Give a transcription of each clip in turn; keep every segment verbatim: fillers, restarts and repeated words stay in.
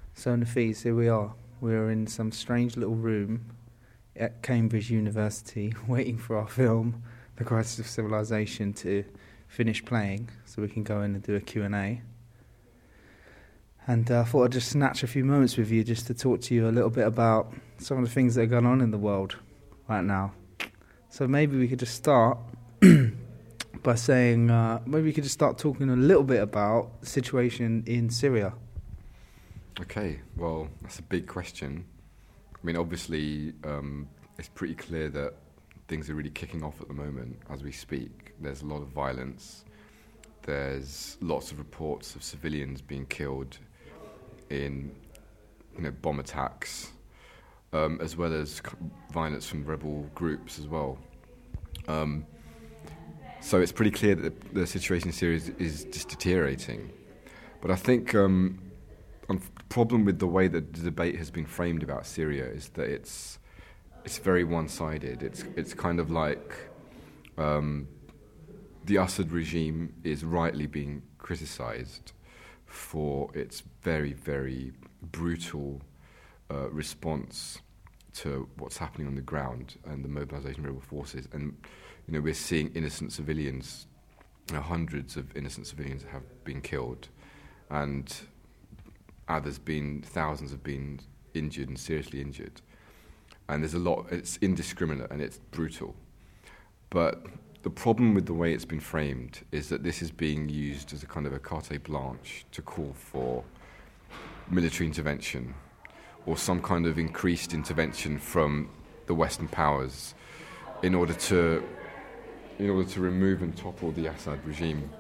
So Nafis, here we are. We're in some strange little room at Cambridge University waiting for our film, The Crisis of Civilization, to finish playing so we can go in and do a Q and A. And uh, I thought I'd just snatch a few moments with you just to talk to you a little bit about some of the things that are going on in the world right now. So maybe we could just start by saying, uh, maybe we could just start talking a little bit about the situation in Syria. Okay, well, that's a big question. I mean, obviously, um, it's pretty clear that things are really kicking off at the moment as we speak. There's a lot of violence. There's lots of reports of civilians being killed in, you know, bomb attacks, um, as well as violence from rebel groups as well. Um, so it's pretty clear that the, the situation in Syria is, is just deteriorating. But I think um, the problem with the way that the debate has been framed about Syria is that it's it's very one-sided. It's it's kind of like um, the Assad regime is rightly being criticised for its very, very brutal uh, response to what's happening on the ground and the mobilisation of rebel forces. And, you know, we're seeing innocent civilians, you know, hundreds of innocent civilians have been killed, and others been, thousands have been injured and seriously injured. And there's a lot, it's indiscriminate and it's brutal. But the problem with the way it's been framed is that this is being used as a kind of a carte blanche to call for military intervention or some kind of increased intervention from the Western powers in order to in order to remove and topple the Assad regime.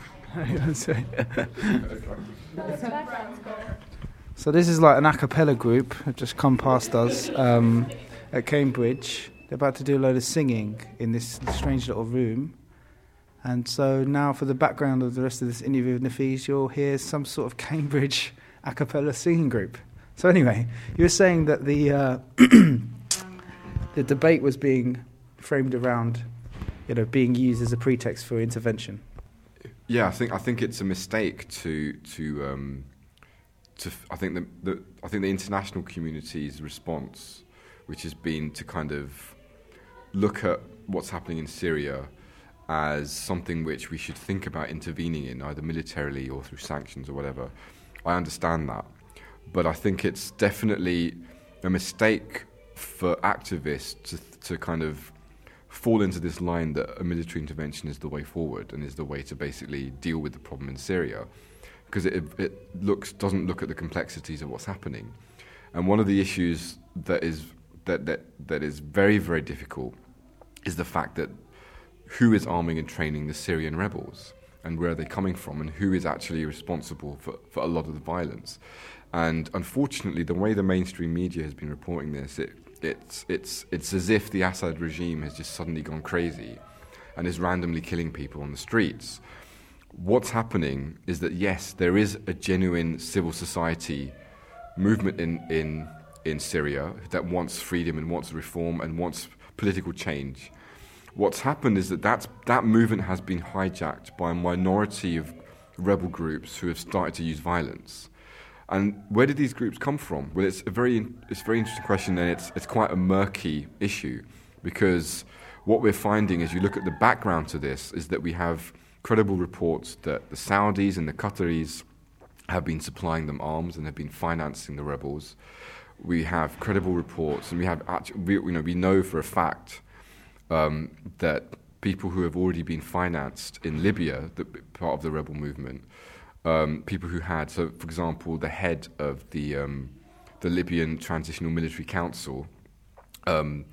So this is like an a cappella group who've just come past us um, at Cambridge. They're about to do a load of singing in this strange little room. And so now for the background of the rest of this interview with Nafis, you'll hear some sort of Cambridge a cappella singing group. So anyway, you were saying that the uh, the debate was being framed around, you know, being used as a pretext for intervention. Yeah, I think I think it's a mistake to to um, to. I think the, the I think the international community's response, which has been to kind of look at what's happening in Syria as something which we should think about intervening in, either militarily or through sanctions or whatever. I understand that. But I think it's definitely a mistake for activists to, to kind of fall into this line that a military intervention is the way forward and is the way to basically deal with the problem in Syria, because it, it looks doesn't look at the complexities of what's happening. And one of the issues that is that, that, that is very, very difficult is the fact that who is arming and training the Syrian rebels, and where are they coming from, and who is actually responsible for, for a lot of the violence. And unfortunately, the way the mainstream media has been reporting this, it, it's, it's, it's as if the Assad regime has just suddenly gone crazy and is randomly killing people on the streets. What's happening is that, yes, there is a genuine civil society movement in, in, in Syria that wants freedom and wants reform and wants political change. What's happened is that that's, that movement has been hijacked by a minority of rebel groups who have started to use violence. And where did these groups come from? Well, it's a very it's a very interesting question, and it's it's quite a murky issue, because what we're finding as you look at the background to this is that we have credible reports that the Saudis and the Qataris have been supplying them arms and have been financing the rebels. We have credible reports, and we have actually, we, you know, we know for a fact um, that people who have already been financed in Libya, the part of the rebel movement. Um, people who had, so for example, the head of the um, the Libyan Transitional Military Council, um,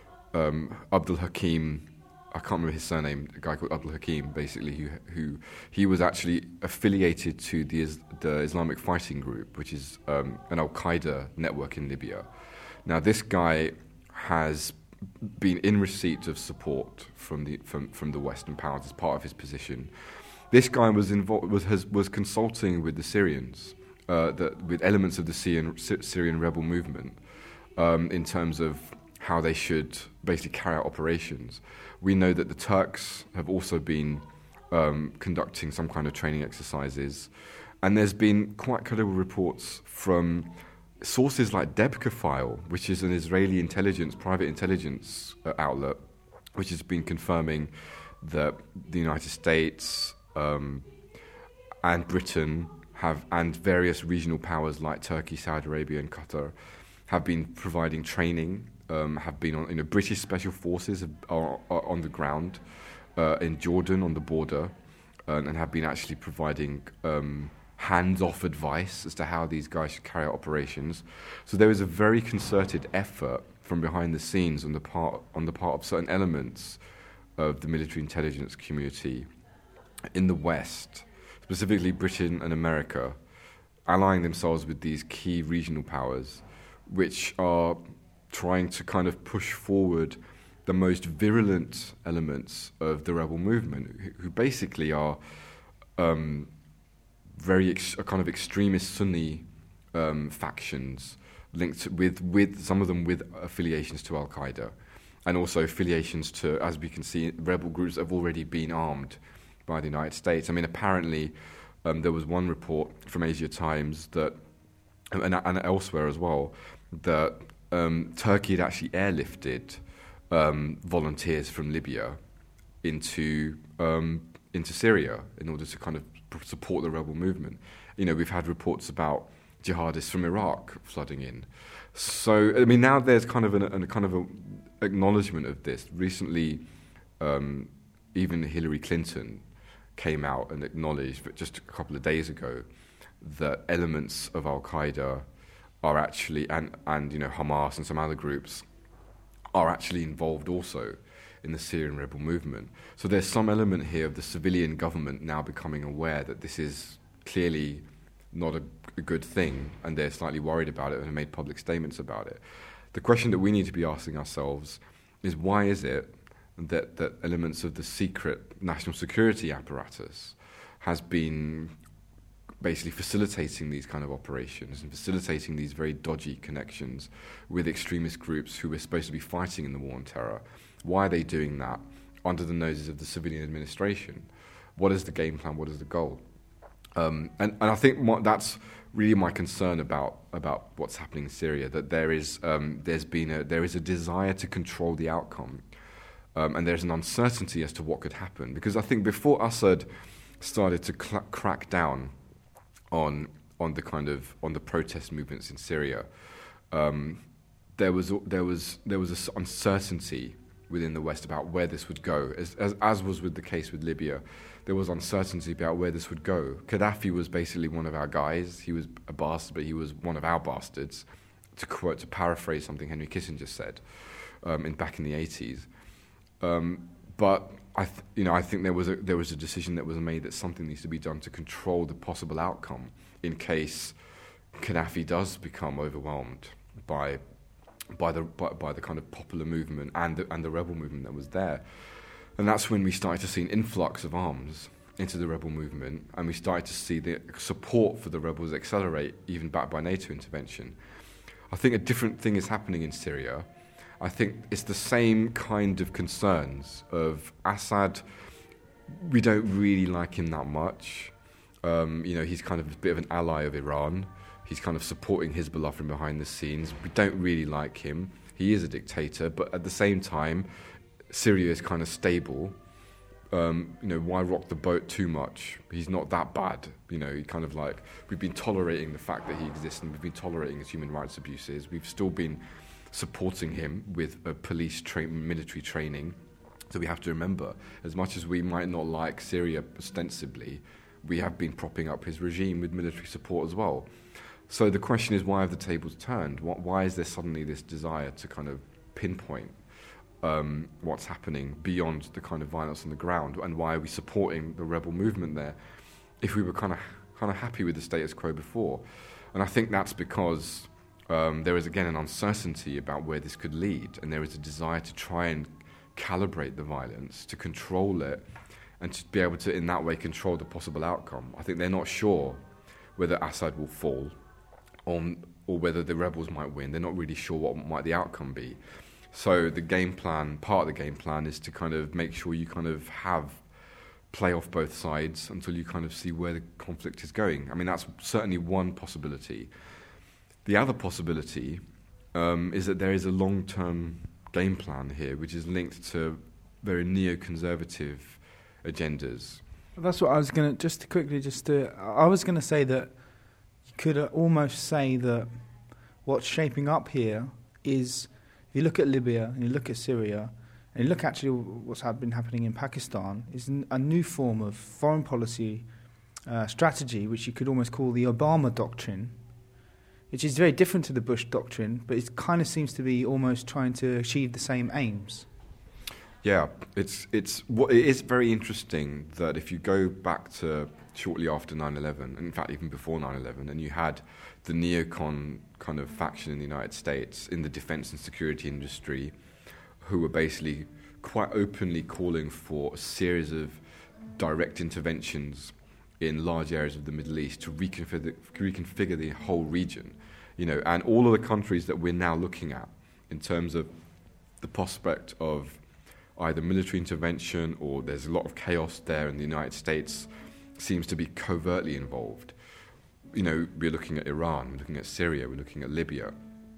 um, Abdul Hakim, I can't remember his surname, a guy called Abdul Hakim, basically, who who he was actually affiliated to the the Islamic Fighting Group, which is um, an Al Qaeda network in Libya. Now, this guy has been in receipt of support from the from from the Western powers as part of his position. This guy was involved, was has, was consulting with the Syrians, uh, the, with elements of the Syrian, Syrian rebel movement, um, in terms of how they should basically carry out operations. We know that the Turks have also been um, conducting some kind of training exercises, And there's been quite credible reports from sources like Debka File, which is an Israeli intelligence, private intelligence uh, outlet, which has been confirming that the United States um, and Britain have, and various regional powers like Turkey, Saudi Arabia, and Qatar, have been providing training. Um, have been on, you know, British special forces are, are on the ground uh, in Jordan on the border, uh, and have been actually providing um, hands-off advice as to how these guys should carry out operations. So there is a very concerted effort from behind the scenes on the part on the part of certain elements of the military intelligence community in the West, specifically Britain and America, allying themselves with these key regional powers, which are trying to kind of push forward the most virulent elements of the rebel movement, who, who basically are um, very ex- kind of extremist Sunni um, factions linked with, with some of them with affiliations to Al-Qaeda, and also affiliations to, as we can see, rebel groups that have already been armed by the United States. I mean, apparently um, there was one report from Asia Times that, and, and elsewhere as well, that um, Turkey had actually airlifted um, volunteers from Libya into um, into Syria in order to kind of support the rebel movement. You know, we've had reports about jihadists from Iraq flooding in. So, I mean, now there's kind of an, a kind of a acknowledgement of this. Recently, um, even Hillary Clinton came out and acknowledged, but just a couple of days ago, that elements of Al-Qaeda are actually, and, and you know, Hamas and some other groups are actually involved also in the Syrian rebel movement. So there's some element here of the civilian government now becoming aware that this is clearly not a, a good thing, and they're slightly worried about it and have made public statements about it. The question that we need to be asking ourselves is, why is it that, that elements of the secret national security apparatus has been basically facilitating these kind of operations and facilitating these very dodgy connections with extremist groups who are supposed to be fighting in the war on terror? Why are they doing that under the noses of the civilian administration? What is the game plan? What is the goal? Um, and, and I think what, that's really my concern about about what's happening in Syria. That there is um, there's been a there is a desire to control the outcome, um, and there's an uncertainty as to what could happen. Because I think before Assad started to cl- crack down on on the kind of on the protest movements in Syria, um, there was there was there was an uncertainty within the West about where this would go, as, as as was with the case with Libya. There was uncertainty about where this would go. Gaddafi was basically one of our guys. He was a bastard, but he was one of our bastards, to quote, to paraphrase something Henry Kissinger said um, in back in the eighties. Um, but I, th- you know, I think there was a there was a decision that was made that something needs to be done to control the possible outcome in case Gaddafi does become overwhelmed by by the by, by the kind of popular movement and the, and the rebel movement that was there. And that's when we started to see an influx of arms into the rebel movement, and we started to see the support for the rebels accelerate, even backed by NATO intervention. I think a different thing is happening in Syria. I think it's the same kind of concerns of Assad. We don't really like him that much. Um, you know, he's kind of a bit of an ally of Iran. He's kind of supporting Hezbollah from behind the scenes. We don't really like him. He is a dictator, but at the same time, Syria is kind of stable. Um, you know, why rock the boat too much? He's not that bad. You know, he kind of like, we've been tolerating the fact that he exists, and we've been tolerating his human rights abuses. We've still been supporting him with a police tra- military training. So we have to remember, as much as we might not like Syria ostensibly, we have been propping up his regime with military support as well. So the question is, why have the tables turned? Why is there suddenly this desire to kind of pinpoint Um, what's happening beyond the kind of violence on the ground, and why are we supporting the rebel movement there if we were kind of kind of happy with the status quo before? And I think that's because um, there is again an uncertainty about where this could lead, and there is a desire to try and calibrate the violence, to control it, and to be able to in that way control the possible outcome. I think they're not sure whether Assad will fall or, or whether the rebels might win. They're not really sure what might the outcome be. So the game plan, part of the game plan, is to kind of make sure you kind of have play off both sides until you kind of see where the conflict is going. I mean, that's certainly one possibility. The other possibility um, is that there is a long-term game plan here, which is linked to very neoconservative agendas. That's what I was going to, just to quickly, just to, I was going to say that you could uh, almost say that what's shaping up here is, if you look at Libya and you look at Syria, and you look actually what's been happening in Pakistan, is a new form of foreign policy uh, strategy, which you could almost call the Obama doctrine, which is very different to the Bush doctrine, but it kind of seems to be almost trying to achieve the same aims. Yeah, it's it's what it is very interesting that if you go back to shortly after nine eleven, and in fact even before nine eleven, and you had the neocon kind of faction in the United States in the defense and security industry, who were basically quite openly calling for a series of direct interventions in large areas of the Middle East to reconfigure, reconfigure the whole region, you know, and all of the countries that we're now looking at in terms of the prospect of either military intervention or there's a lot of chaos there, and the United States seems to be covertly involved. You know, we're looking at Iran, we're looking at Syria, we're looking at Libya.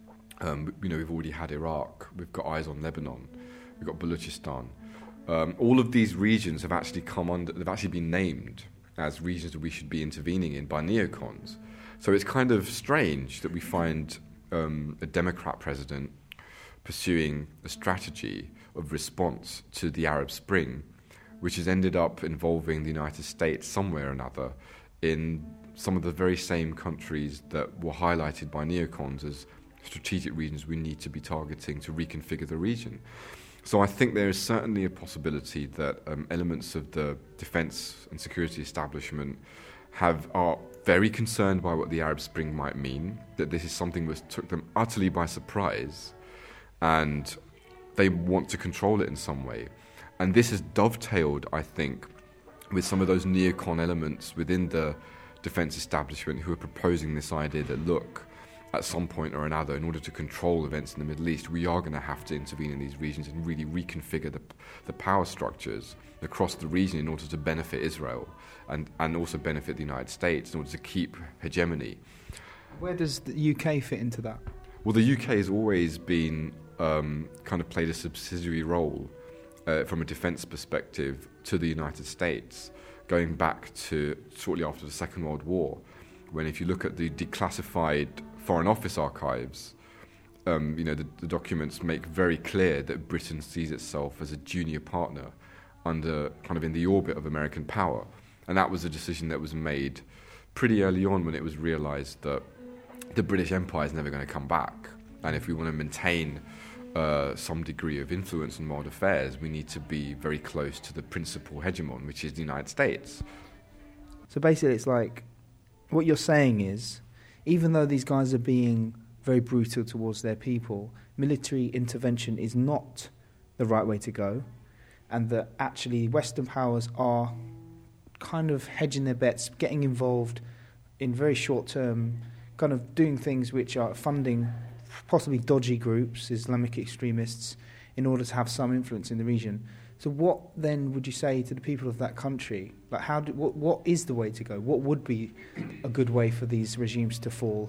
Um, you know, we've already had Iraq, we've got eyes on Lebanon, we've got Balochistan. Um, all of these regions have actually come under, they've actually been named as regions that we should be intervening in by neocons. So it's kind of strange that we find um, a Democrat president pursuing a strategy of response to the Arab Spring, which has ended up involving the United States somewhere or another in some of the very same countries that were highlighted by neocons as strategic regions we need to be targeting to reconfigure the region. So I think there is certainly a possibility that um, elements of the defense and security establishment have are very concerned by what the Arab Spring might mean, that this is something that took them utterly by surprise, and they want to control it in some way. And this has dovetailed, I think, with some of those neocon elements within the defense establishment who are proposing this idea that, look, at some point or another, in order to control events in the Middle East, we are going to have to intervene in these regions and really reconfigure the, the power structures across the region in order to benefit Israel and, and also benefit the United States in order to keep hegemony. Where does the U K fit into that? Well, the U K has always been um, kind of played a subsidiary role uh, from a defence perspective to the United States, going back to shortly after the Second World War, when if you look at the declassified Foreign Office archives, um, you know, the, the documents make very clear that Britain sees itself as a junior partner under kind of in the orbit of American power. And that was a decision that was made pretty early on when it was realised that the British Empire is never going to come back. And if we want to maintain uh, some degree of influence on world affairs, we need to be very close to the principal hegemon, which is the United States. So basically it's like, what you're saying is, even though these guys are being very brutal towards their people, military intervention is not the right way to go, and that actually Western powers are kind of hedging their bets, getting involved in very short term, kind of doing things which are funding possibly dodgy groups, Islamic extremists, in order to have some influence in the region. So what then would you say to the people of that country? Like, how do, what, what is the way to go? What would be a good way for these regimes to fall?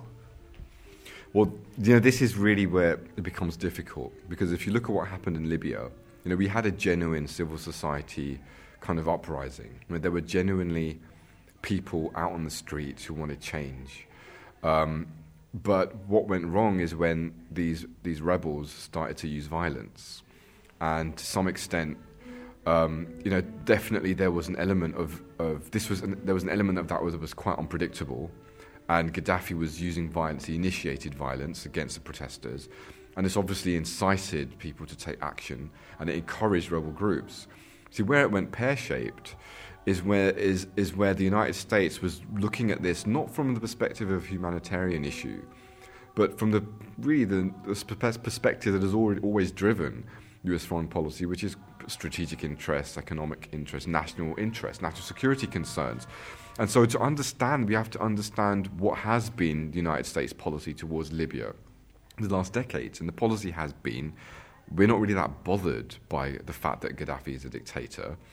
Well, you know, this is really where it becomes difficult, because if you look at what happened in Libya, you know, we had a genuine civil society kind of uprising. I mean, there were genuinely people out on the streets who wanted change. Um, but what went wrong is when these these rebels started to use violence, and to some extent, Um, you know, definitely there was an element of, of this was an, there was an element of that was was quite unpredictable, and Gaddafi was using violence. He initiated violence against the protesters, and this obviously incited people to take action, and it encouraged rebel groups. See, where it went pear-shaped is where is is where the United States was looking at this not from the perspective of a humanitarian issue, but from the really the, the perspective that has already always driven U S foreign policy, which is strategic interests, economic interests, national interests, national security concerns. And so to understand, we have to understand what has been the United States policy towards Libya in the last decades. And the policy has been, we're not really that bothered by the fact that Gaddafi is a dictator.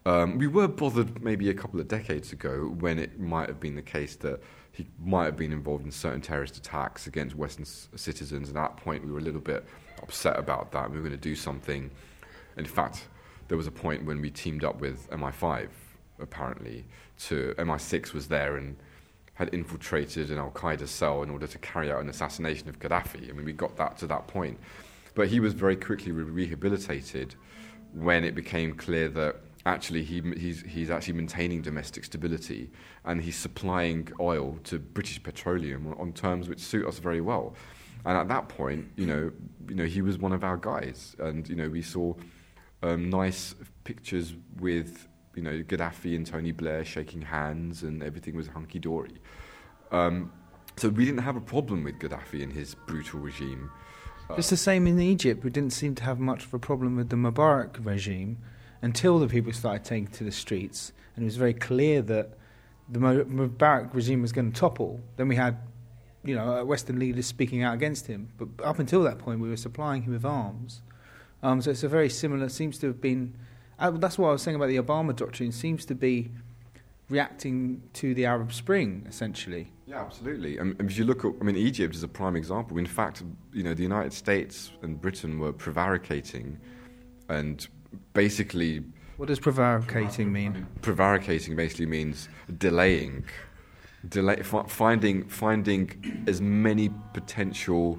Um, we were bothered maybe a couple of decades ago when it might have been the case that he might have been involved in certain terrorist attacks against Western c- citizens. At that point, we were a little bit upset about that. We were going to do something. In fact, there was a point when we teamed up with M I five, apparently, to M I six was there and had infiltrated an Al-Qaeda cell in order to carry out an assassination of Gaddafi. I mean, we got that to that point. But he was very quickly re- rehabilitated when it became clear that actually he, he's, he's actually maintaining domestic stability and he's supplying oil to British Petroleum on, on terms which suit us very well. And at that point, you know, you know, he was one of our guys. And, you know, we saw um, nice pictures with, you know, Gaddafi and Tony Blair shaking hands and everything was hunky-dory. Um, so we didn't have a problem with Gaddafi and his brutal regime. Uh, it's the same in Egypt. We didn't seem to have much of a problem with the Mubarak regime until the people started taking to the streets. And it was very clear that the Mubarak regime was going to topple. Then we had, you know, Western leaders speaking out against him. But up until that point, we were supplying him with arms. Um, so it's a very similar, seems to have been... Uh, that's what I was saying about the Obama doctrine. Seems to be reacting to the Arab Spring, essentially. Yeah, absolutely. And if you look at, I mean, Egypt is a prime example. In fact, you know, the United States and Britain were prevaricating and basically... What does prevaricating mean? Prevaricating basically means delaying, delay, f- finding, finding as many potential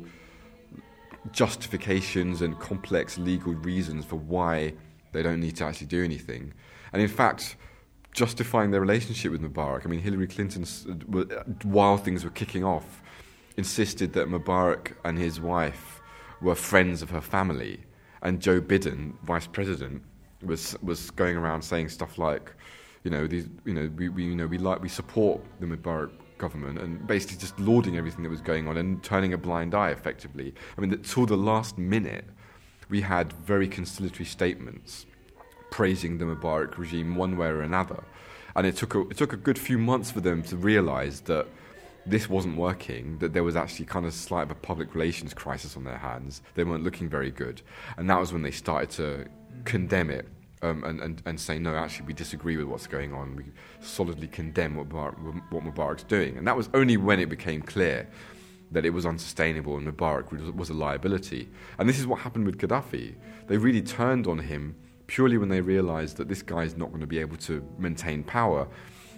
justifications and complex legal reasons for why they don't need to actually do anything. And in fact, justifying their relationship with Mubarak. I mean, Hillary Clinton, while things were kicking off, insisted that Mubarak and his wife were friends of her family. And Joe Biden, vice president, was was going around saying stuff like, you know, these, you know, we, we you know we like we support the Mubarak government, and basically just lauding everything that was going on and turning a blind eye, effectively. I mean, until the last minute, we had very conciliatory statements praising the Mubarak regime one way or another, and it took a, it took a good few months for them to realise that this wasn't working, that there was actually kind of slight of a public relations crisis on their hands. They weren't looking very good, and that was when they started to condemn it um, and, and, and say, no, actually, we disagree with what's going on. We solidly condemn what, Mubarak, what Mubarak's doing. And that was only when it became clear that it was unsustainable and Mubarak was a liability. And this is what happened with Gaddafi. They really turned on him purely when they realised that this guy's not going to be able to maintain power.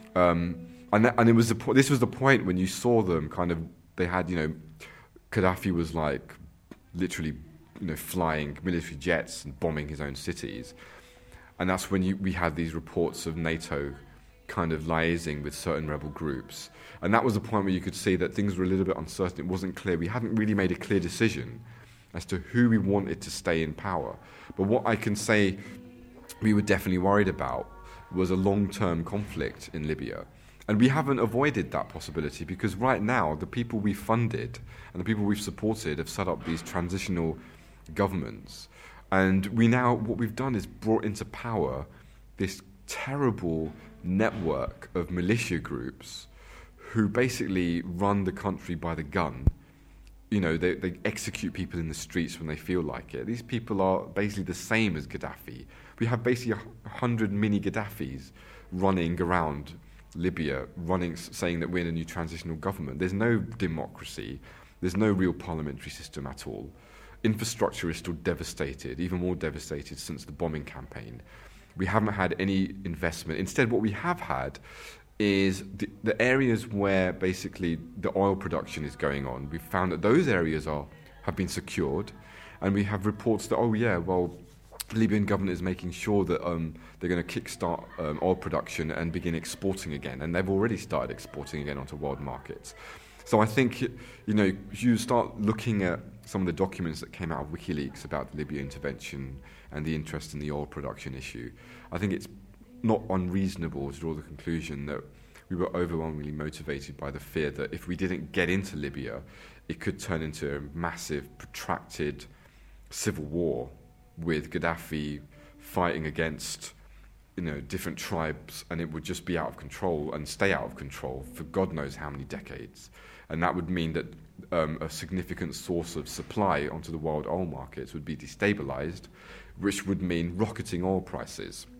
Um, and that, and it was the po- this was the point when you saw them kind of, they had, you know, Gaddafi was like literally, you know, flying military jets and bombing his own cities. And that's when you, we had these reports of NATO kind of liaising with certain rebel groups. And that was the point where you could see that things were a little bit uncertain. It wasn't clear. We hadn't really made a clear decision as to who we wanted to stay in power. But what I can say we were definitely worried about was a long-term conflict in Libya. And we haven't avoided that possibility because right now the people we've funded and the people we've supported have set up these transitional governments. And we now, what we've done is brought into power this terrible network of militia groups who basically run the country by the gun. You know, they, they execute people in the streets when they feel like it. These people are basically the same as Gaddafi. We have basically a hundred mini Gaddafis running around Libya, running, saying that we're in a new transitional government. There's no democracy. There's no real parliamentary system at all. Infrastructure is still devastated, even more devastated since the bombing campaign. We haven't had any investment. Instead, what we have had is the, the areas where basically the oil production is going on. We've found that those areas are have been secured, and we have reports that, oh yeah, well, the Libyan government is making sure that um, they're going to kickstart um, oil production and begin exporting again, and they've already started exporting again onto world markets. So I think, you know, you start looking at some of the documents that came out of WikiLeaks about the Libya intervention and the interest in the oil production issue. I think it's not unreasonable to draw the conclusion that we were overwhelmingly motivated by the fear that if we didn't get into Libya, it could turn into a massive, protracted civil war with Gaddafi fighting against, you know, different tribes, and it would just be out of control and stay out of control for God knows how many decades. And that would mean that um, a significant source of supply onto the world oil markets would be destabilized, which would mean rocketing oil prices.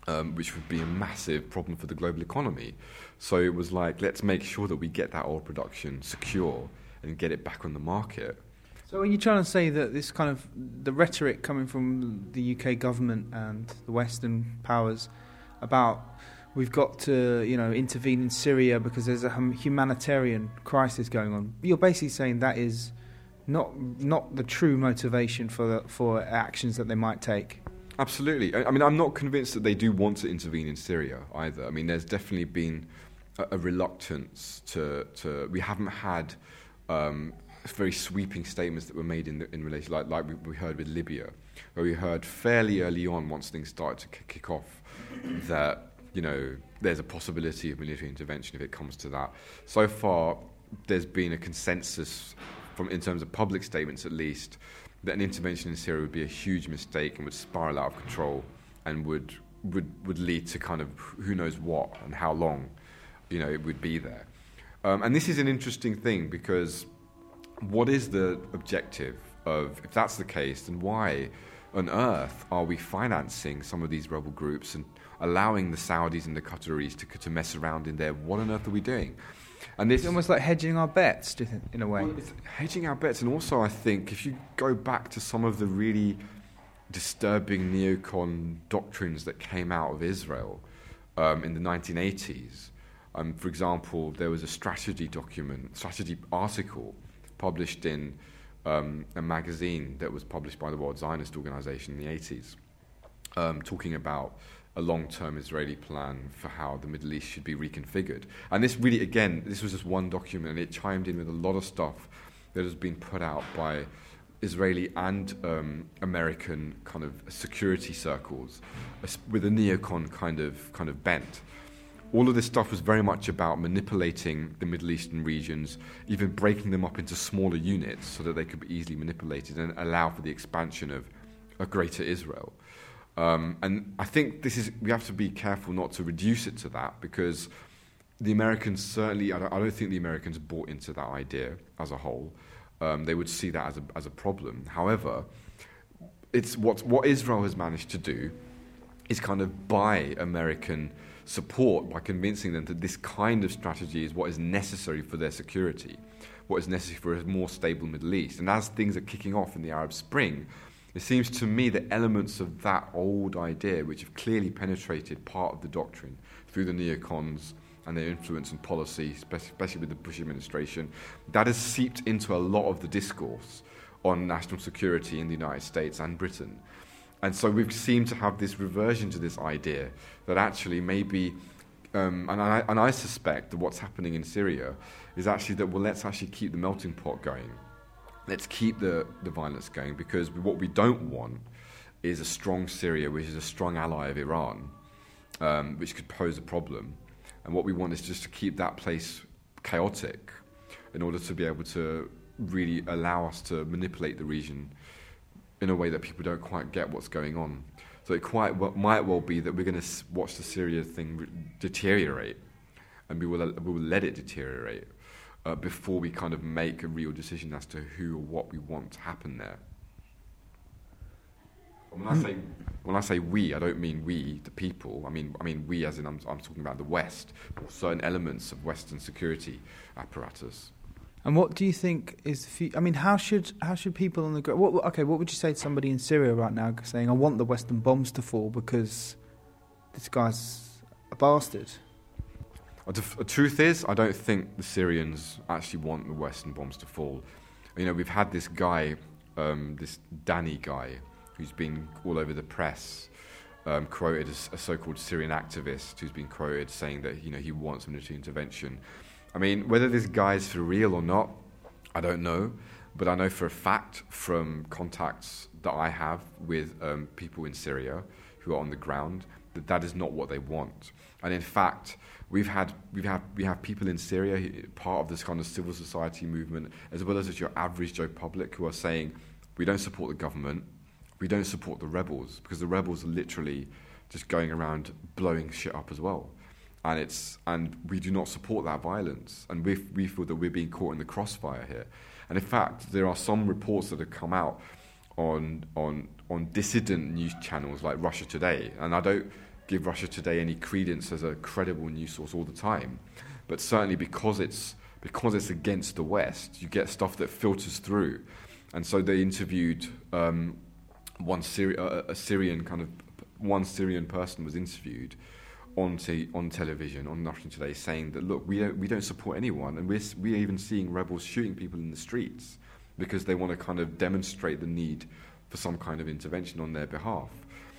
um, which would be a massive problem for the global economy. So it was like, let's make sure that we get that oil production secure and get it back on the market. So are you trying to say that this kind of, the rhetoric coming from the U K government and the Western powers about we've got to, you know, intervene in Syria because there's a hum- humanitarian crisis going on, you're basically saying that is not not the true motivation for the, for actions that they might take? Absolutely. I, I mean, I'm not convinced that they do want to intervene in Syria either. I mean, there's definitely been a, a reluctance to, to... We haven't had... Um, very sweeping statements that were made in the, in relation, like like we, we heard with Libya, where we heard fairly early on, once things started to k- kick off, that you know there's a possibility of military intervention if it comes to that. So far, there's been a consensus, from in terms of public statements at least, that an intervention in Syria would be a huge mistake and would spiral out of control and would would would lead to kind of who knows what and how long, you know, it would be there. Um, and this is an interesting thing because. What is the objective of, if that's the case, then why on earth are we financing some of these rebel groups and allowing the Saudis and the Qataris to to mess around in there? What on earth are we doing? And this it's almost like hedging our bets, do you think, in a way. Well, it's hedging our bets, and also I think if you go back to some of the really disturbing neocon doctrines that came out of Israel um, in the nineteen eighties, um, for example, there was a strategy document, strategy article, published in um, a magazine that was published by the World Zionist Organization in the eighties, um, talking about a long-term Israeli plan for how the Middle East should be reconfigured. And this really, again, this was just one document, and it chimed in with a lot of stuff that has been put out by Israeli and um, American kind of security circles with a neocon kind of kind of bent. All of this stuff was very much about manipulating the Middle Eastern regions, even breaking them up into smaller units so that they could be easily manipulated and allow for the expansion of a greater Israel. Um, and I think this is we have to be careful not to reduce it to that, because the Americans certainly, I don't, I don't think the Americans bought into that idea as a whole. Um, they would see that as a, as a problem. However, it's what, what Israel has managed to do is kind of buy American support by convincing them that this kind of strategy is what is necessary for their security, what is necessary for a more stable Middle East. And as things are kicking off in the Arab Spring, it seems to me that elements of that old idea, which have clearly penetrated part of the doctrine through the neocons and their influence and policy, especially with the Bush administration, that has seeped into a lot of the discourse on national security in the United States and Britain. And so we've seemed to have this reversion to this idea that actually maybe, um, and, I, and I suspect that what's happening in Syria is actually that, well, let's actually keep the melting pot going. Let's keep the, the violence going, because what we don't want is a strong Syria, which is a strong ally of Iran, um, which could pose a problem. And what we want is just to keep that place chaotic in order to be able to really allow us to manipulate the region in a way that people don't quite get what's going on. So it quite well, might well be that we're going to watch the Syria thing re- deteriorate, and we will, we will let it deteriorate uh, before we kind of make a real decision as to who or what we want to happen there. When I say when I say we, I don't mean we, the people. I mean I mean we, as in I'm, I'm talking about the West, or certain elements of Western security apparatus. And what do you think is the future? I mean, how should how should people on the ground? What, okay, what would you say to somebody in Syria right now saying, "I want the Western bombs to fall because this guy's a bastard"? The truth is, I don't think the Syrians actually want the Western bombs to fall. You know, we've had this guy, um, this Danny guy, who's been all over the press, um, quoted as a so-called Syrian activist who's been quoted saying that, you know, he wants military intervention. I mean, whether this guy's for real or not, I don't know. But I know for a fact from contacts that I have with um, people in Syria who are on the ground that that is not what they want. And in fact, we've had we've had we have people in Syria, part of this kind of civil society movement, as well as just your average Joe public, who are saying, we don't support the government, we don't support the rebels, because the rebels are literally just going around blowing shit up as well. And it's and we do not support that violence, and we we feel that we're being caught in the crossfire here. And in fact, there are some reports that have come out on on on dissident news channels like Russia Today, and I don't give Russia Today any credence as a credible news source all the time. But certainly because it's because it's against the West, you get stuff that filters through. And so they interviewed um, one Syri- uh, a Syrian kind of one Syrian person was interviewed on t- on television on Russia Today, saying that look, we don't we don't support anyone, and we're we're even seeing rebels shooting people in the streets because they want to kind of demonstrate the need for some kind of intervention on their behalf.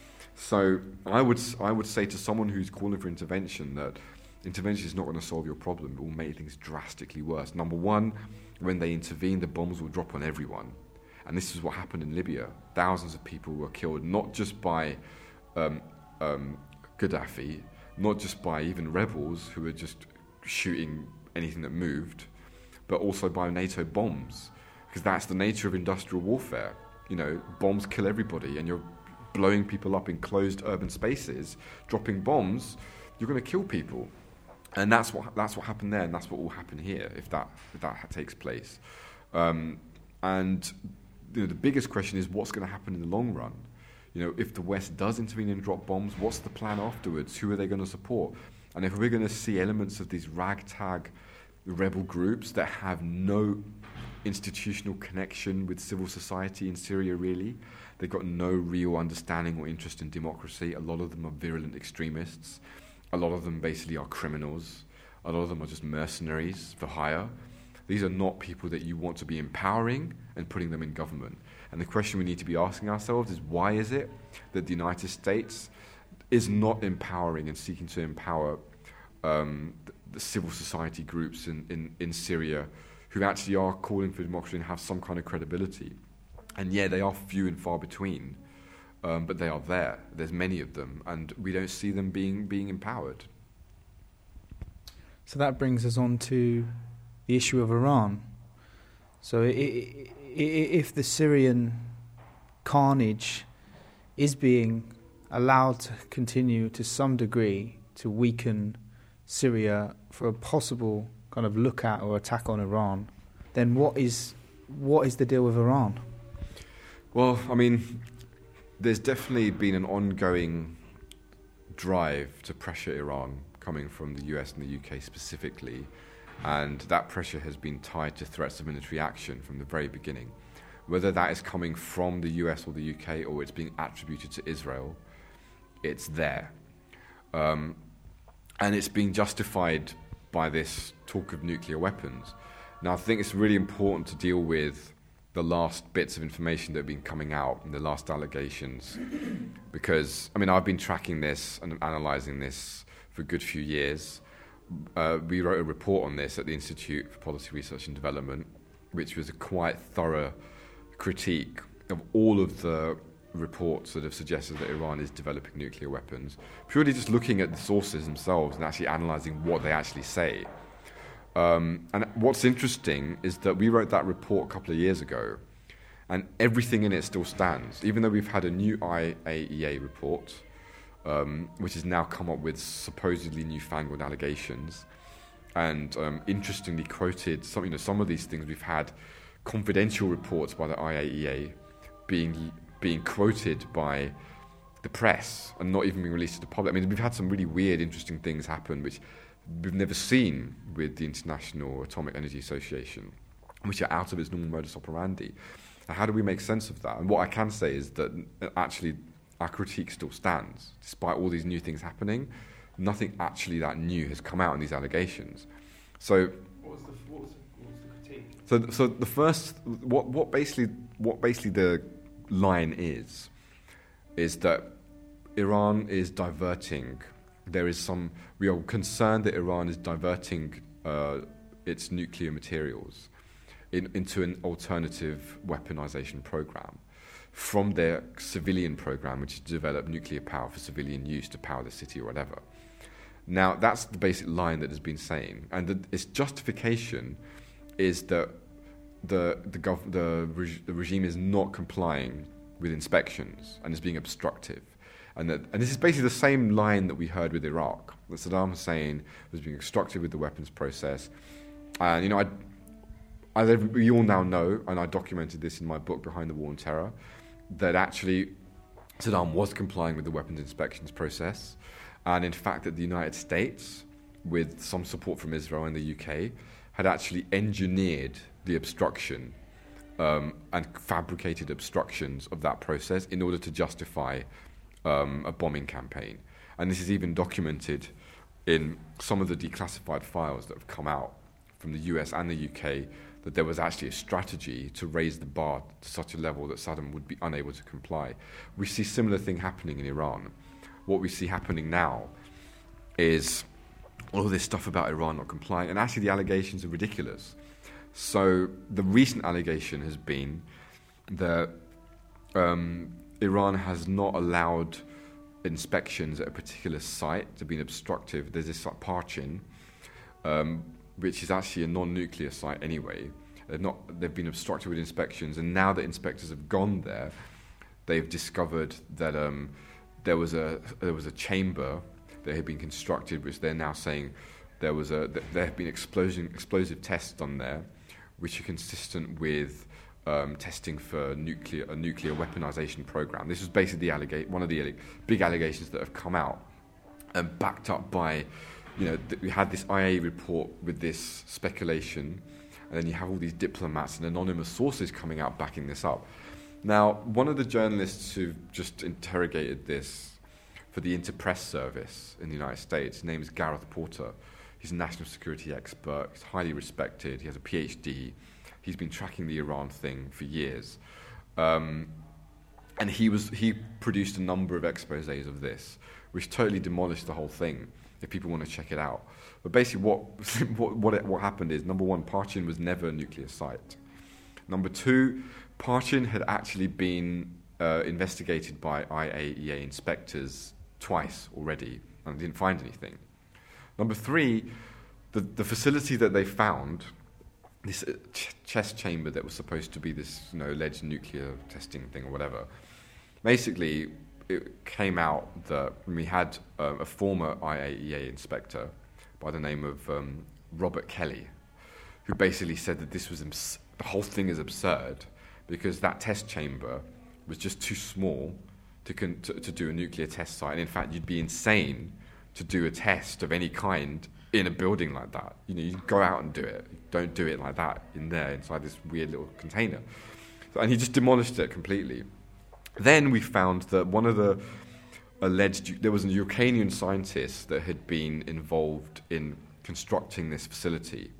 So I would I would say to someone who's calling for intervention that intervention is not going to solve your problem. It will make things drastically worse. Number one, when they intervene, the bombs will drop on everyone. And this is what happened in Libya. Thousands of people were killed, not just by um, um, Gaddafi, not just by even rebels who were just shooting anything that moved, but also by NATO bombs. Because that's the nature of industrial warfare. You know, bombs kill everybody, and you're blowing people up in closed urban spaces, dropping bombs, you're going to kill people. And that's what that's what happened there, and that's what will happen here if that if that takes place. Um, and you know, the biggest question is what's going to happen in the long run. You know, if the West does intervene and drop bombs, what's the plan afterwards? Who are they going to support? And if we're going to see elements of these ragtag rebel groups that have no institutional connection with civil society in Syria, really, they've got no real understanding or interest in democracy. A lot of them are virulent extremists. A lot of them basically are criminals. A lot of them are just mercenaries for hire. These are not people that you want to be empowering and putting them in government. And the question we need to be asking ourselves is, why is it that the United States is not empowering and seeking to empower um, the, the civil society groups in, in, in Syria who actually are calling for democracy and have some kind of credibility? And yeah, they are few and far between. Um, but they are there. There's many of them, and we don't see them being being empowered. So that brings us on to the issue of Iran. So I- I- I- if the Syrian carnage is being allowed to continue to some degree to weaken Syria for a possible kind of look at or attack on Iran, then what is what is the deal with Iran? Well, I mean, there's definitely been an ongoing drive to pressure Iran coming from the U S and the U K specifically, and that pressure has been tied to threats of military action from the very beginning. Whether that is coming from the U S or the U K or it's being attributed to Israel, it's there. Um, and it's being justified by this talk of nuclear weapons. Now, I think it's really important to deal with the last bits of information that have been coming out and the last allegations, because I mean I've been tracking this and analysing this for a good few years. Uh, we wrote a report on this at the Institute for Policy Research and Development, which was a quite thorough critique of all of the reports that have suggested that Iran is developing nuclear weapons, purely just looking at the sources themselves and actually analysing what they actually say. Um, and what's interesting is that we wrote that report a couple of years ago, and everything in it still stands, even though we've had a new I A E A report, um, which has now come up with supposedly newfangled allegations, and um, interestingly quoted some, you know, some of these things. We've had confidential reports by the I A E A being being quoted by the press and not even being released to the public. I mean, we've had some really weird, interesting things happen, which we've never seen with the International Atomic Energy Association, which are out of its normal modus operandi. Now, how do we make sense of that? And what I can say is that actually our critique still stands. Despite all these new things happening, nothing actually that new has come out in these allegations. So, What was the, what was the, what was the critique? so, so the first, what, what basically, what basically the line is, is that Iran is diverting. There is some, we are concerned that Iran is diverting uh, its nuclear materials in, into an alternative weaponization program from their civilian program, which is to develop nuclear power for civilian use to power the city or whatever. Now, that's the basic line that has been saying. And the, its justification is that the, the, gov- the, reg- the regime is not complying with inspections and is being obstructive. And, that, and this is basically the same line that we heard with Iraq, that Saddam Hussein was being obstructive with the weapons process. And, you know, I, I, we all now know, and I documented this in my book, Behind the War on Terror, that actually Saddam was complying with the weapons inspections process. and in fact that the United States, with some support from Israel and the U K, had actually engineered the obstruction um, and fabricated obstructions of that process in order to justify um, a bombing campaign. And this is even documented in some of the declassified files that have come out from the U S and the U K, that there was actually a strategy to raise the bar to such a level that Saddam would be unable to comply. We see similar thing happening in Iran. What we see happening now is all this stuff about Iran not complying, and actually the allegations are ridiculous. So the recent allegation has been that um, Iran has not allowed inspections at a particular site to be obstructive. There's this like Parchin, um, which is actually a non-nuclear site anyway. They've not, they've been obstructed with inspections, and now that inspectors have gone there, they've discovered that um, there was a there was a chamber that had been constructed, which they're now saying there was a there have been explosion explosive tests done there, which are consistent with um, testing for nuclear a nuclear weaponization program. This was basically the allegate one of the big allegations that have come out, and backed up by, you know, th- we had this I A E report with this speculation, and then you have all these diplomats and anonymous sources coming out backing this up. Now, one of the journalists who just interrogated this for the Interpress service in the United States, his name is Gareth Porter. He's a national security expert. He's highly respected. He has a P H D. He's been tracking the Iran thing for years. Um, and he was he produced a number of exposés of this, which totally demolished the whole thing, if people want to check it out. But basically what what what, it, what happened is, number one, Parchin was never a nuclear site. Number two, Parchin had actually been uh, investigated by I A E A inspectors twice already and didn't find anything. Number three, the, the facility that they found, this ch- chest chamber that was supposed to be this, you know, alleged nuclear testing thing or whatever, basically it came out that we had uh, a former I A E A inspector by the name of um, Robert Kelly, who basically said that this was ins- the whole thing is absurd because that test chamber was just too small to, con- to to do a nuclear test site, and in fact you'd be insane to do a test of any kind in a building like that. You know, you go out and do it. Don't do it like that in there inside this weird little container. So, and he just demolished it completely. Then we found that one of the alleged, there was a Ukrainian scientist that had been involved in constructing this facility,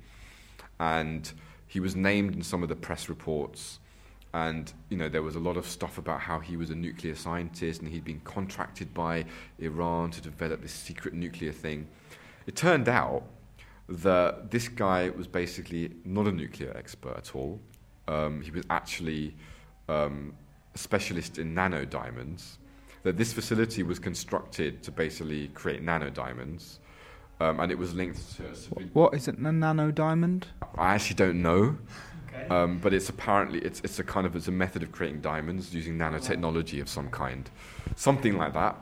and he was named in some of the press reports, and you know there was a lot of stuff about how he was a nuclear scientist and he'd been contracted by Iran to develop this secret nuclear thing. It turned out that this guy was basically not a nuclear expert at all. Um, he was actually um, a specialist in nanodiamonds, that this facility was constructed to basically create nanodiamonds, um, and it was linked to... What is it, a nanodiamond? I actually don't know, okay. um, but it's apparently, it's it's a kind of, it's a method of creating diamonds using nanotechnology of some kind. Something like that.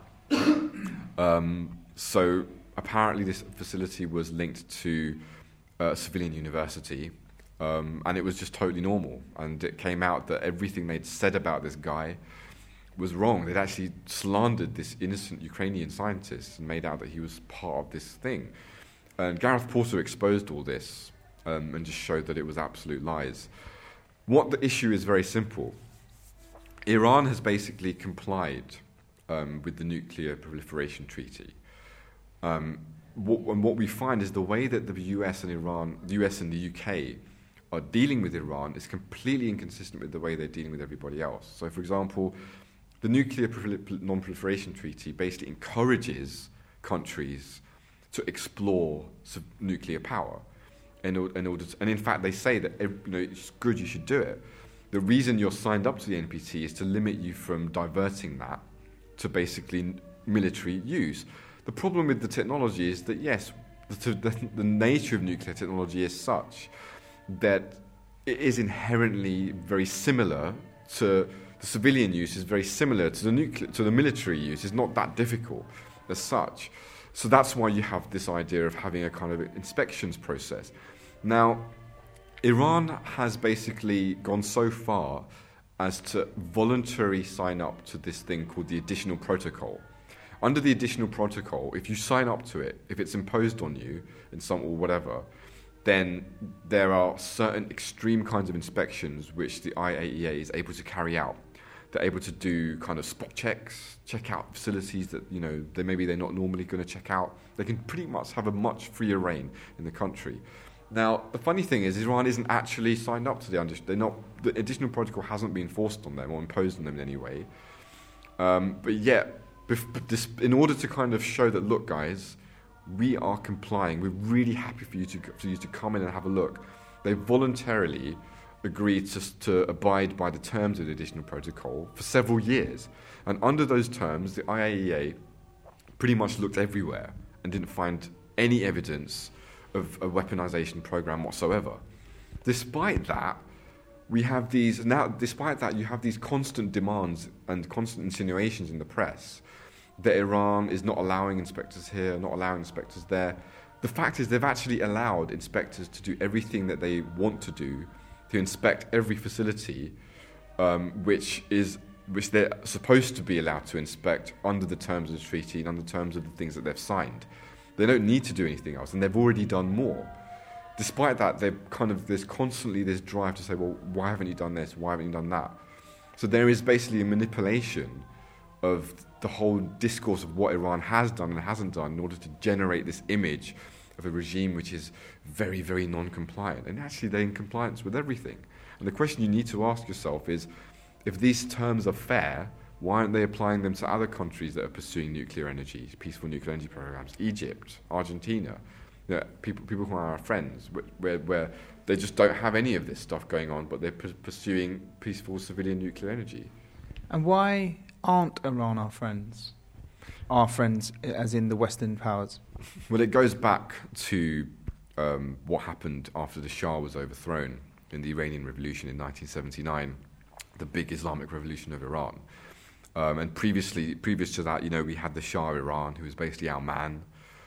um, so apparently this facility was linked to a civilian university, um, and it was just totally normal. And it came out that everything they'd said about this guy was wrong. They'd actually slandered this innocent Ukrainian scientist and made out that he was part of this thing. And Gareth Porter exposed all this um, and just showed that it was absolute lies. What the issue is very simple. Iran has basically complied um, with the Nuclear Proliferation Treaty. Um, what, and what we find is the way that the U S and Iran, the U S and the U K are dealing with Iran is completely inconsistent with the way they're dealing with everybody else. So, for example, the Nuclear Non-Proliferation Treaty basically encourages countries to explore nuclear power, in, in order to, and in fact they say that, you know, it's good, you should do it. The reason you're signed up to the N P T is to limit you from diverting that to basically military use. The problem with the technology is that, yes, the, the, the nature of nuclear technology is such that it is inherently very similar to the civilian use, is very similar to the nuclear, to the military use. It's not that difficult as such. So that's why you have this idea of having a kind of inspections process. Now, Iran has basically gone so far as to voluntarily sign up to this thing called the Additional Protocol, under the additional protocol, if you sign up to it, if it's imposed on you in some or whatever, then there are certain extreme kinds of inspections which the I A E A is able to carry out. They're able to do kind of spot checks, check out facilities that, you know, they maybe they're not normally going to check out. They can pretty much have a much freer reign in the country. Now, the funny thing is, Iran isn't actually signed up to the under- they're not the additional protocol hasn't been forced on them or imposed on them in any way. Um, but yet, bef- this, in order to kind of show that, look, guys, we are complying. We're really happy for you to for you to come in and have a look. They voluntarily agreed to, to abide by the terms of the additional protocol for several years. And under those terms, the I A E A pretty much looked everywhere and didn't find any evidence of a weaponization program whatsoever. Despite that, we have these now. Despite that, you have these constant demands and constant insinuations in the press that Iran is not allowing inspectors here, not allowing inspectors there. The fact is, they've actually allowed inspectors to do everything that they want to do, to inspect every facility, um, which is which they're supposed to be allowed to inspect under the terms of the treaty and under the terms of the things that they've signed. They don't need to do anything else, and they've already done more. Despite that, they're kind of there's constantly this drive to say, well, why haven't you done this? Why haven't you done that? So there is basically a manipulation of the whole discourse of what Iran has done and hasn't done in order to generate this image of a regime which is very, very non-compliant. And actually they're in compliance with everything. And the question you need to ask yourself is, if these terms are fair, why aren't they applying them to other countries that are pursuing nuclear energy, peaceful nuclear energy programs? Egypt, Argentina, you know, people, people who are our friends, where, where they just don't have any of this stuff going on, but they're p- pursuing peaceful civilian nuclear energy. And why aren't Iran our friends? Our friends, as in the Western powers? Well, it goes back to um, what happened after the Shah was overthrown in the Iranian Revolution in nineteen seventy-nine, the big Islamic revolution of Iran. Um, and previously, previous to that, you know, we had the Shah of Iran, who was basically our man.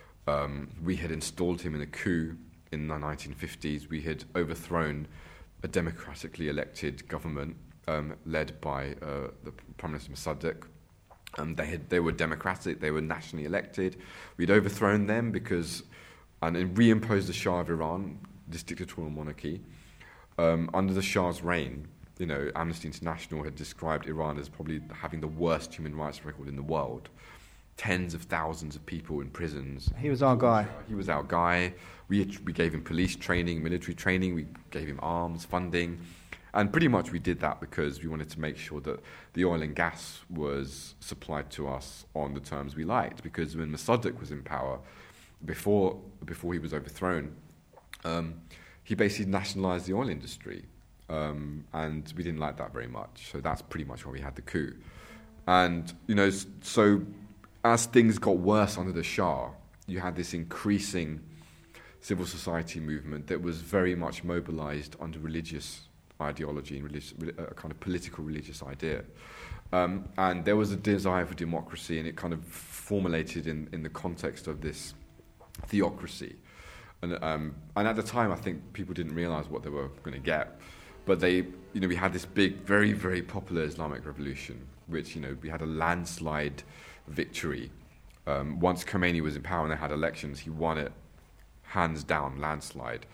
Um, we had installed him in a coup in the nineteen fifties. We had overthrown a democratically elected government um, led by uh, the Prime Minister Mossadegh. Um, they had, they were democratic, they were nationally elected. We'd overthrown them because, and then reimposed the Shah of Iran, this dictatorial monarchy. Um, under the Shah's reign, you know, Amnesty International had described Iran as probably having the worst human rights record in the world. Tens of thousands of people in prisons. He was our guy. He was our guy. We we gave him police training, military training. We gave him arms, funding. And pretty much we did that because we wanted to make sure that the oil and gas was supplied to us on the terms we liked. Because when Mossadegh was in power, before before he was overthrown, um, he basically nationalised the oil industry. Um, and we didn't like that very much. So that's pretty much why we had the coup. And, you know, so as things got worse under the Shah, you had this increasing civil society movement that was very much mobilised under religious ideology and religious, a kind of political religious idea. Um, and there was a desire for democracy, and it kind of formulated in, in the context of this theocracy. And, um, and at the time, I think people didn't realise what they were going to get. But they, you know, we had this big, very, very popular Islamic revolution, which, you know, we had a landslide victory. Um, once Khomeini was in power and they had elections, he won it hands down, landslide.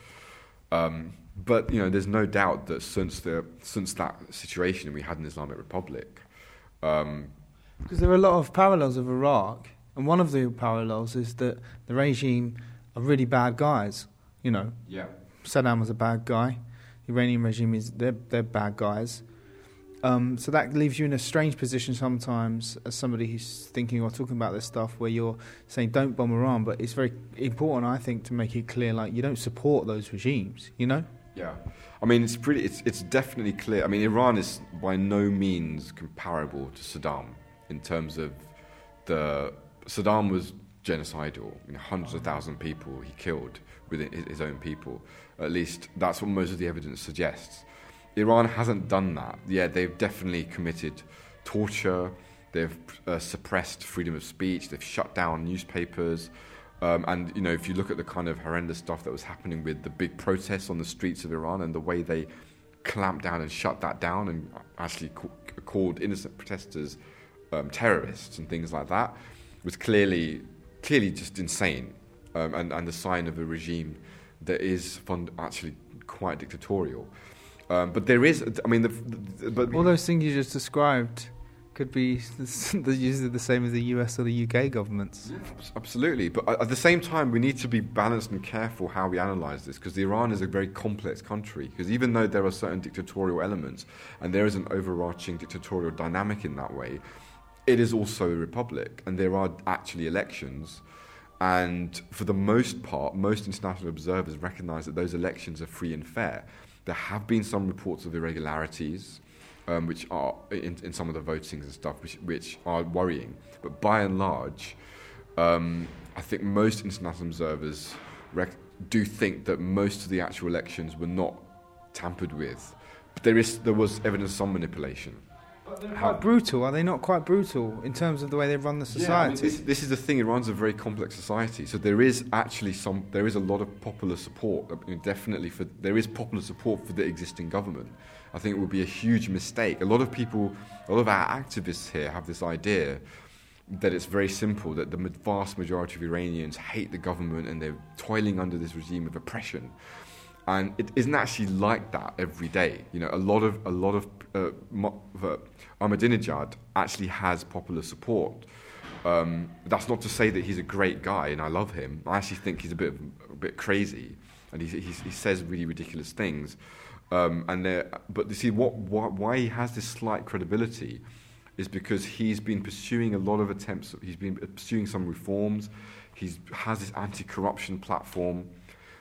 Um, but, you know, there's no doubt that since the since that situation we had an Islamic Republic, um, because there are a lot of parallels of Iraq, and one of the parallels is that the regime are really bad guys. You know, yeah, Saddam was a bad guy. The Iranian regime is they're they're bad guys. Um, so that leaves you in a strange position sometimes as somebody who's thinking or talking about this stuff, where you're saying don't bomb Iran, but it's very important, I think, to make it clear like you don't support those regimes. You know. Yeah, I mean it's pretty. It's it's definitely clear. I mean Iran is by no means comparable to Saddam in terms of the Saddam was genocidal. You know, hundreds of thousands of people he killed within his own people. At least that's what most of the evidence suggests. Iran hasn't done that. Yeah, they've definitely committed torture. They've uh, suppressed freedom of speech. They've shut down newspapers. Um, and, you know, if you look at the kind of horrendous stuff that was happening with the big protests on the streets of Iran and the way they clamped down and shut that down and actually ca- called innocent protesters um, terrorists and things like that, was clearly clearly just insane, um, and and the sign of a regime that is fund- actually quite dictatorial. Um, but there is, I mean, the, the, but all those things you just described could be the, usually the same as the U S or the U K governments. Yeah, absolutely. But at the same time, we need to be balanced and careful how we analyse this, because Iran is a very complex country. Because even though there are certain dictatorial elements, and there is an overarching dictatorial dynamic in that way, it is also a republic, and there are actually elections. And for the most part, most international observers recognise that those elections are free and fair. There have been some reports of irregularities, um, which are in, in some of the votings and stuff, which, which are worrying. But by and large, um, I think most international observers rec- do think that most of the actual elections were not tampered with. But there is there was evidence of some manipulation. But they're quite brutal, are they not quite brutal in terms of the way they run the society? Yeah, I mean, this, this is the thing. Iran's a very complex society, so there is actually some. There is a lot of popular support. I mean, definitely, for there is popular support for the existing government. I think it would be a huge mistake. A lot of people, a lot of our activists here have this idea that it's very simple, that the vast majority of Iranians hate the government and they're toiling under this regime of oppression. And it isn't actually like that every day. You know, a lot of a lot of uh, uh, Ahmadinejad actually has popular support. Um, that's not to say that he's a great guy, and I love him. I actually think he's a bit a bit crazy, and he he, he says really ridiculous things. Um, and but you see, what, what why he has this slight credibility is because he's been pursuing a lot of attempts. He's been pursuing some reforms. He has this anti-corruption platform.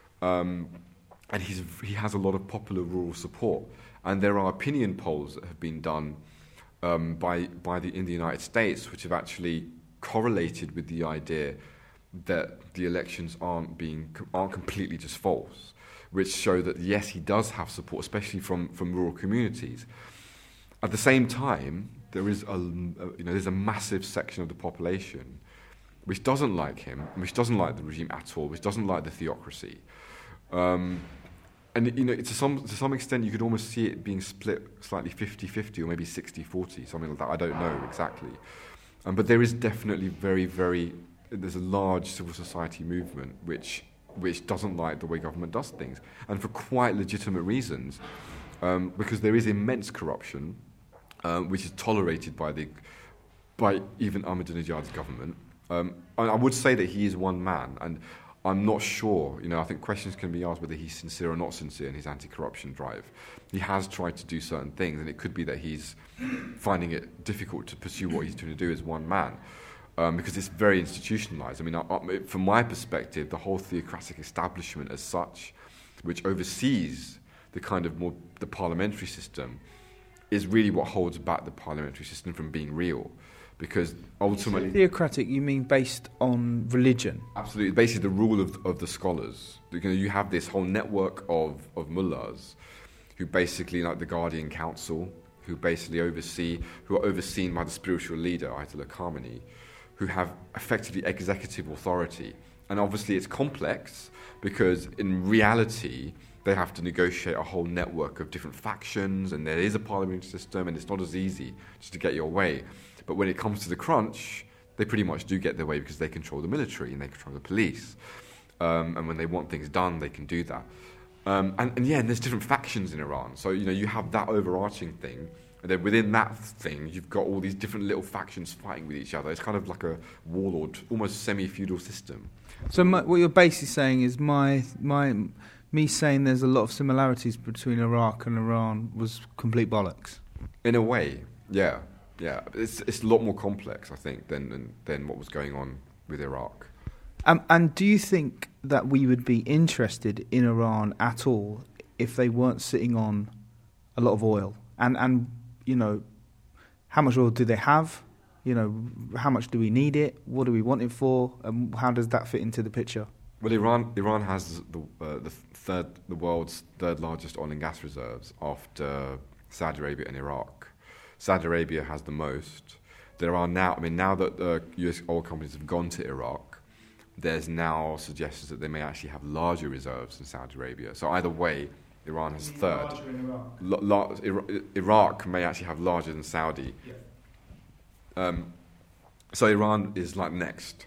Um, And he's, he has a lot of popular rural support. And there are opinion polls that have been done um, by, by the, in the United States, which have actually correlated with the idea that the elections aren't, being, aren't completely just false, which show that, yes, he does have support, especially from, from rural communities. At the same time, there is a, you know, there's a massive section of the population which doesn't like him, which doesn't like the regime at all, which doesn't like the theocracy. Um, and you know, to some to some extent, you could almost see it being split slightly fifty-fifty or maybe sixty forty, something like that. I don't know exactly. Um, but there is definitely very, very there's a large civil society movement which which doesn't like the way government does things, and for quite legitimate reasons, um, because there is immense corruption, um, which is tolerated by the by even Ahmadinejad's government. Um, I, I would say that he is one man, and I'm not sure, you know, I think questions can be asked whether he's sincere or not sincere in his anti-corruption drive. He has tried to do certain things, and it could be that he's finding it difficult to pursue what he's trying to do as one man, um, because it's very institutionalized. I mean, I, I, from my perspective, the whole theocratic establishment as such, which oversees the kind of more, the parliamentary system, is really what holds back the parliamentary system from being real. Because ultimately... Theocratic, you mean based on religion? Absolutely. Basically the rule of, of the scholars. You know, you have this whole network of, of mullahs who basically, like the Guardian Council, who basically oversee, who are overseen by the spiritual leader, Ayatollah Khamenei, who have effectively executive authority. And obviously it's complex because in reality they have to negotiate a whole network of different factions, and there is a parliamentary system, and it's not as easy just to get your way. But when it comes to the crunch, they pretty much do get their way because they control the military and they control the police. Um, and when they want things done, they can do that. Um, and, and yeah, and there's different factions in Iran. So, you know, you have that overarching thing. And then within that thing, you've got all these different little factions fighting with each other. It's kind of like a warlord, almost semi-feudal system. So my, what you're basically saying is my my me saying there's a lot of similarities between Iraq and Iran was complete bollocks. In a way, yeah. Yeah, it's it's a lot more complex, I think, than than, than what was going on with Iraq. Um, and do you think that we would be interested in Iran at all if they weren't sitting on a lot of oil? And, and you know, how much oil do they have? You know, how much do we need it? What do we want it for? And how does that fit into the picture? Well, Iran Iran has the uh, the third the world's third largest oil and gas reserves after Saudi Arabia and Iraq. Saudi Arabia has the most. There are now, I mean, now that the U S oil companies have gone to Iraq, there's now suggestions that they may actually have larger reserves than Saudi Arabia. So either way, Iran has third. L- la- Iraq may actually have larger than Saudi. Yeah. Um, So Iran is like next.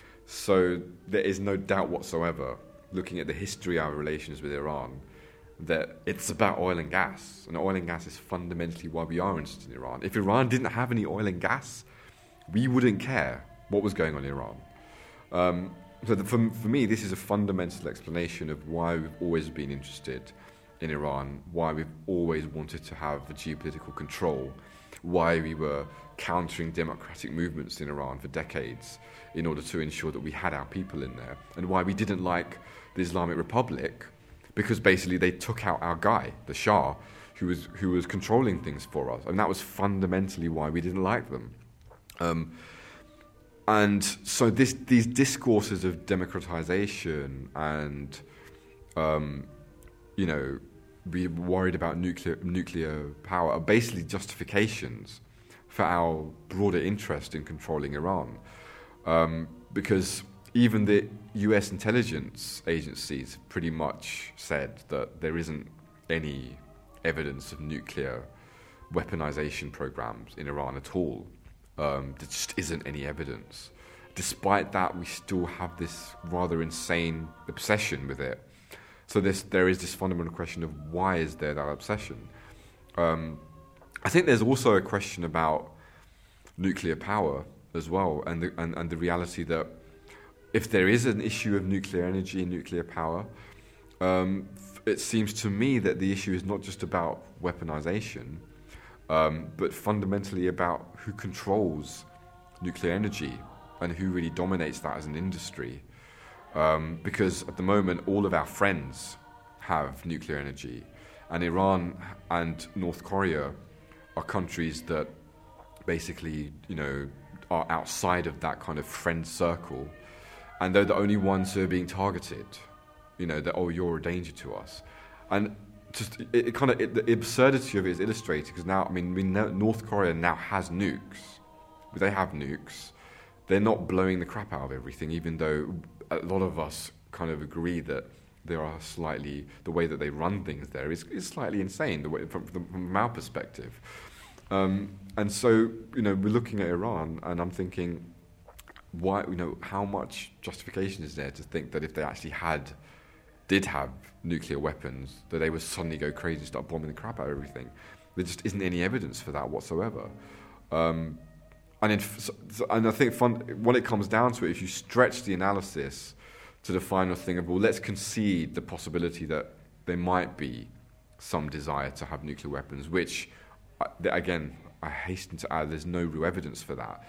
So there is no doubt whatsoever, looking at the history of our relations with Iran, that it's about oil and gas. And oil and gas is fundamentally why we are interested in Iran. If Iran didn't have any oil and gas, we wouldn't care what was going on in Iran. Um, so the, for, for me, this is a fundamental explanation of why we've always been interested in Iran, why we've always wanted to have the geopolitical control, why we were countering democratic movements in Iran for decades in order to ensure that we had our people in there, and why we didn't like the Islamic Republic, because basically they took out our guy, the Shah, who was who was controlling things for us, and that was fundamentally why we didn't like them. Um, and so this, these discourses of democratization and, um, you know, be worried about nuclear nuclear power are basically justifications for our broader interest in controlling Iran, um, because even the U S intelligence agencies pretty much said that there isn't any evidence of nuclear weaponization programs in Iran at all. Um, there just isn't any evidence. Despite that, we still have this rather insane obsession with it. So this, there is this fundamental question of why is there that obsession? Um, I think there's also a question about nuclear power as well, and the, and, and the reality that if there is an issue of nuclear energy and nuclear power, um, it seems to me that the issue is not just about weaponization, um, but fundamentally about who controls nuclear energy and who really dominates that as an industry. Um, because at the moment, all of our friends have nuclear energy, and Iran and North Korea are countries that basically, you know, are outside of that kind of friend circle, and they're the only ones who are being targeted. You know, that, oh, you're a danger to us. And just it, it kind of, it, the absurdity of it is illustrated because now, I mean, we know North Korea now has nukes. They have nukes. They're not blowing the crap out of everything, even though a lot of us kind of agree that there are slightly, the way that they run things there is, is slightly insane, the way, from, from our perspective. Um, and so, you know, we're looking at Iran, and I'm thinking, why, you know, how much justification is there to think that if they actually had, did have nuclear weapons, that they would suddenly go crazy and start bombing the crap out of everything? There just isn't any evidence for that whatsoever. Um, and, in, so, and I think fun, when it comes down to it, if you stretch the analysis to the final thing of, well, let's concede the possibility that there might be some desire to have nuclear weapons, which, again, I hasten to add, there's no real evidence for that.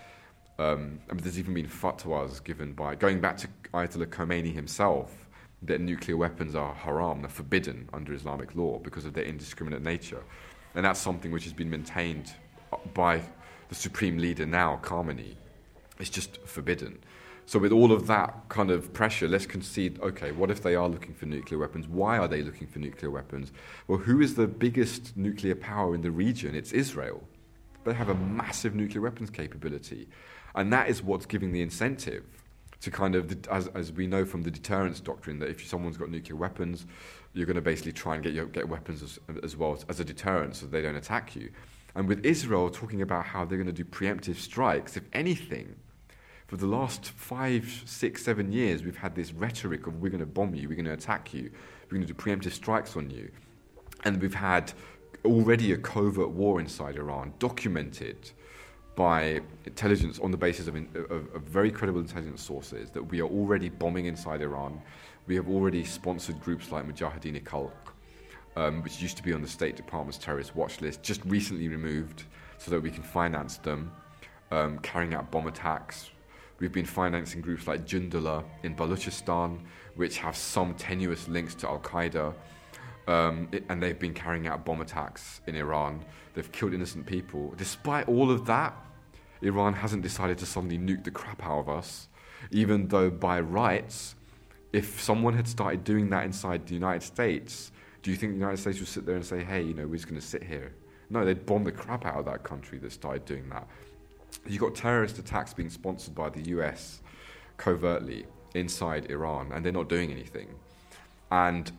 Um, I mean, there's even been fatwas given by, going back to Ayatollah Khomeini himself, that nuclear weapons are haram, they're forbidden under Islamic law because of their indiscriminate nature. And that's something which has been maintained by the supreme leader now, Khamenei. It's just forbidden. So with all of that kind of pressure, let's concede, okay, what if they are looking for nuclear weapons? Why are they looking for nuclear weapons? Well, who is the biggest nuclear power in the region? It's Israel. They have a massive nuclear weapons capability. And that is what's giving the incentive to kind of, as, as we know from the deterrence doctrine, that if someone's got nuclear weapons, you're going to basically try and get your, get weapons as, as well as a deterrent so they don't attack you. And with Israel talking about how they're going to do preemptive strikes, if anything, for the last five, six, seven years, we've had this rhetoric of we're going to bomb you, we're going to attack you, we're going to do preemptive strikes on you. And we've had already a covert war inside Iran, documented by intelligence on the basis of, of, of very credible intelligence sources, that we are already bombing inside Iran. We have already sponsored groups like Mujahideen-e-Khalq, um, which used to be on the State Department's terrorist watch list, just recently removed so that we can finance them, um, carrying out bomb attacks. We've been financing groups like Jundullah in Balochistan, which have some tenuous links to Al-Qaeda, um, it, and they've been carrying out bomb attacks in Iran. They've killed innocent people. Despite all of that, Iran hasn't decided to suddenly nuke the crap out of us, even though by rights, if someone had started doing that inside the United States, do you think the United States would sit there and say, hey, you know, we're just going to sit here? No, they'd bomb the crap out of that country that started doing that. You've got terrorist attacks being sponsored by the U S covertly inside Iran, and they're not doing anything. And,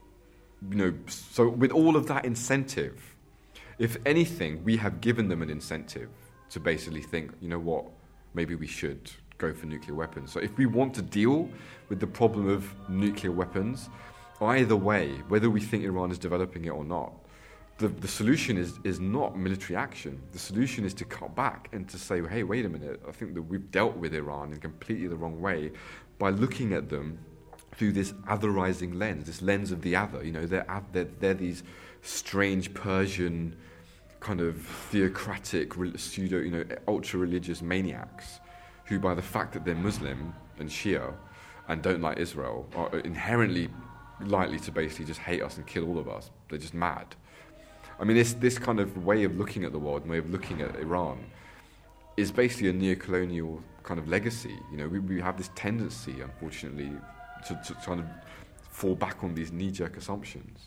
you know, so with all of that incentive, if anything, we have given them an incentive to basically think, you know what, maybe we should go for nuclear weapons. So if we want to deal with the problem of nuclear weapons, either way, whether we think Iran is developing it or not, the, the solution is, is not military action. The solution is to cut back and to say, hey, wait a minute, I think that we've dealt with Iran in completely the wrong way by looking at them through this otherizing lens, this lens of the other. You know, they're, they're, they're these strange Persian kind of theocratic, pseudo, you know, ultra-religious maniacs who, by the fact that they're Muslim and Shia and don't like Israel, are inherently likely to basically just hate us and kill all of us. They're just mad. I mean, this this kind of way of looking at the world and way of looking at Iran is basically a neo-colonial kind of legacy. You know, we, we have this tendency, unfortunately, to, to kind of fall back on these knee-jerk assumptions.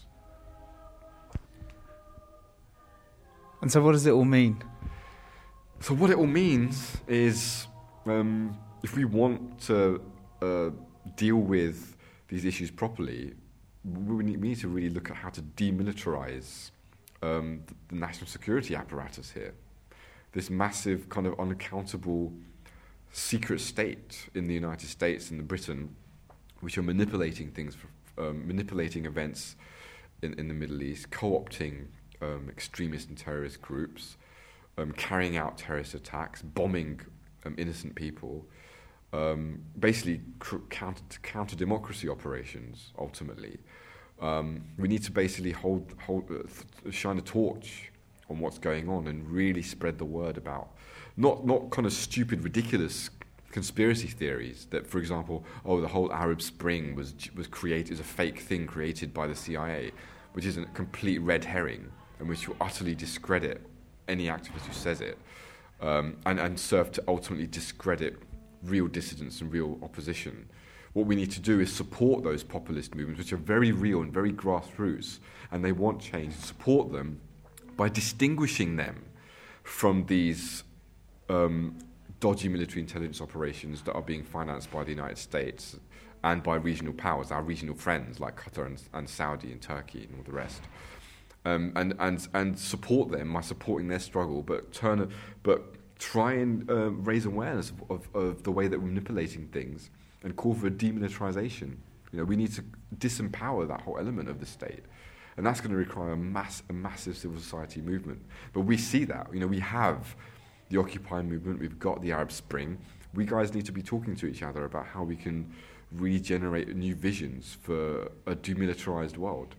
And so what does it all mean? So what it all means is, um, if we want to uh, deal with these issues properly, we need, we need to really look at how to demilitarize um, the, the national security apparatus here. This massive kind of unaccountable secret state in the United States and in Britain, which are manipulating things, for, um, manipulating events in, in the Middle East, co-opting um, extremist and terrorist groups, um, carrying out terrorist attacks, bombing um, innocent people, um, basically cr- counter counter democracy operations. Ultimately, um, we need to basically hold hold uh, th- shine a torch on what's going on and really spread the word about not not kind of stupid, ridiculous conspiracy theories that, for example, oh, the whole Arab Spring was was created is a fake thing created by the C I A, which is a complete red herring and which will utterly discredit any activist who says it, um, and and serve to ultimately discredit real dissidents and real opposition. What we need to do is support those populist movements, which are very real and very grassroots, and they want change, and support them by distinguishing them from these um, dodgy military intelligence operations that are being financed by the United States and by regional powers, our regional friends like Qatar and, and Saudi and Turkey and all the rest. Um, and, and, and support them by supporting their struggle, but turn, a, but try and uh, raise awareness of, of, of the way that we're manipulating things and call for a demilitarization. You know, we need to disempower that whole element of the state. And that's going to require a, mass, a massive civil society movement. But we see that. You know, we have the Occupy movement, we've got the Arab Spring. We guys need to be talking to each other about how we can really generate new visions for a demilitarized world.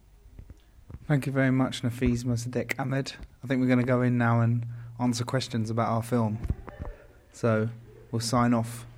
Thank you very much, Nafeez Mossadegh Ahmed. I think we're going to go in now and answer questions about our film. So we'll sign off